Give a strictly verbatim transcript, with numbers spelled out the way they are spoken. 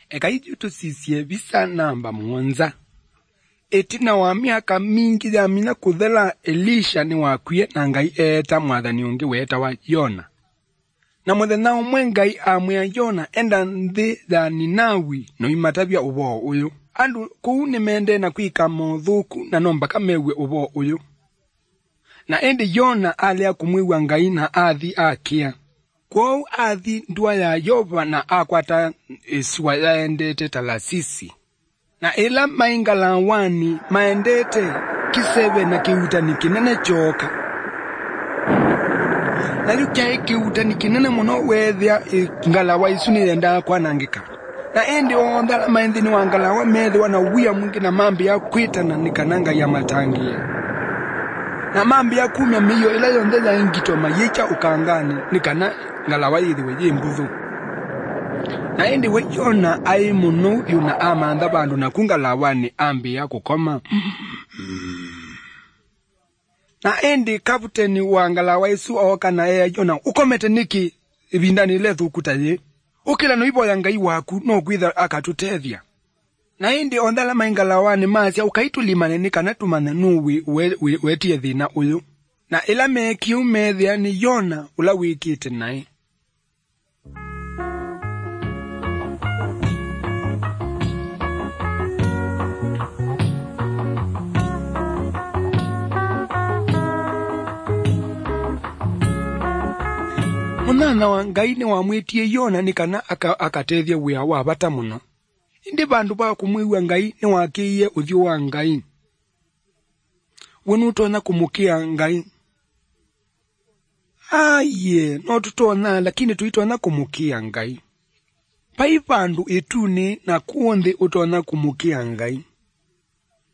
eka ijutu sisie visa namba mwonza. Etina wa miaka mingi ya mina kuthela Elisha ni wakuye na ngai eta mwathani ungi weta wa Yona. Na muthenya umwe ngai amwia Yona enda nthi ya Ninawi no imatavya ubo uyu. Andu kuu ni mende na kuika mothuku na nomba kamewe ubo uyu. Na endi Yona alia kumwiwa ngai na athi akia. Kwao athi ndua ya Yoba na akwata iswa yaendete Talasisi. Na ila maingala wani maendete kiseve na kiuta ni kinene choka. Na yukia kiuta ni kinene muno wethia ngalawa isuni yenda kwa nangika. Na endi ondala maendi ni wangalawa medhi wana uwia mwingi na mambi ya kuita na nikananga ya matangia. Na mambi ya kumya miyo ila yondela ingito mayicha ukangani nikana ngalawa yithiwe yembuthu. Na endi we Yona ai muno yuna amanda bandu na kungalawa ni ambi ya kukoma. Na endi kaputeni wangalawa isu oka na ea Yona ukomete niki ibindani lethu ukutaye. Ukila no ibo ya ngai waku no kwitha akatutethia. Na endi ondala maingalawa ni masia ukaitulimane nikana tumana nuwi wetie thina uyu. Na ila meki umethia ni Yona ula wikite nae. Munana wa ngai ni wamwitie Yona nikana akatethia aka wia wa bata muno. Indi bandu ba kumwiwa ngai ni wakiye uthio wa ngai. Wenu utona kumukia ngai. Aye, no tutona lakini tuitona kumukia ngai. Pai bandu etuni na kuonde utona kumukia ngai.